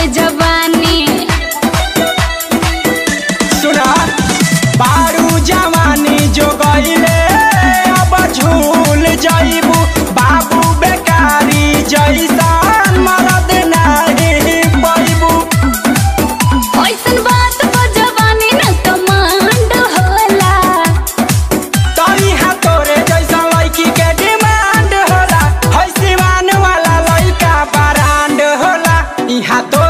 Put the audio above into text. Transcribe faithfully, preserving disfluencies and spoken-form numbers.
जवानी। सुना बारू जवानी जो गईले अब झूल जाइबू बाबू बेकारी जैसन मरद नहीं पैबू। ऐसन बात को जवानी न कमांड होला। तोरी तोरे जैसा लड़की के डिमांड होला। है सिवान वाला लड़का ब्रांड होला। यहाँ तो